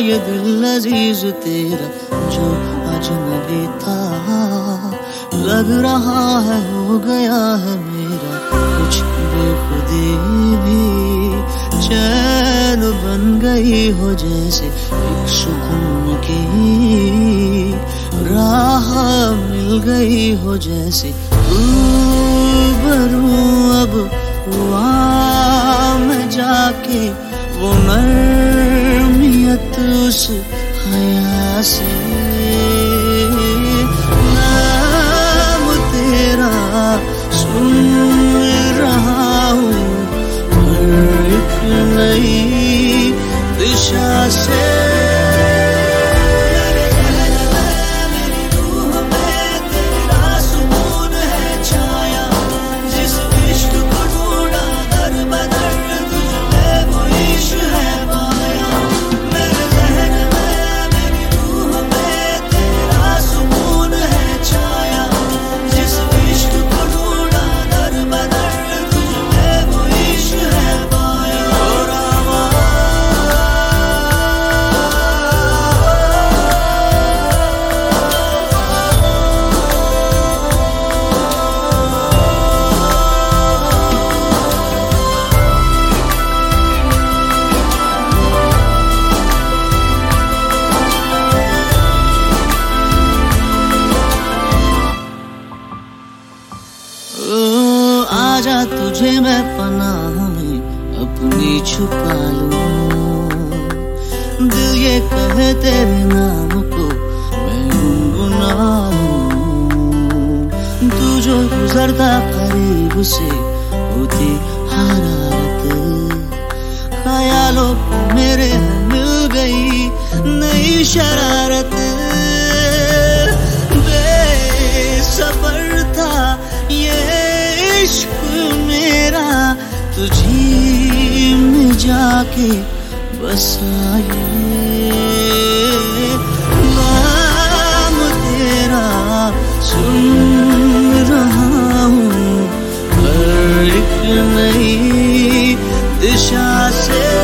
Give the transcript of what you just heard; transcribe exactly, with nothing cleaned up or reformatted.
ये दिल अजीज तेरा जो अजनबी था, लग रहा है हो गया है मेरा कुछ बेखुदी भी। चैन बन गई हो जैसे एक सुकून की राह मिल गई हो जैसे रूबरू। अब हुआ मैं जाके वो नरमियत उस हया से, नाम तेरा सुन रहा हूँ हर एक नई दिशा से। आजा तुझे मैं पनाह में अपनी छुपा लूं, दिल ये कहे तेरे नाम को मैं गुनगुनाऊं। तू जो गुजरता करीब से होती हरारत, ख्यालों को मेरे मिल गई नई शरारत। बेसबर था ये इश्क मेरा तुझी में जाके बसा ये, नाम तेरा सुन रहा हूँ हर एक नई दिशा से।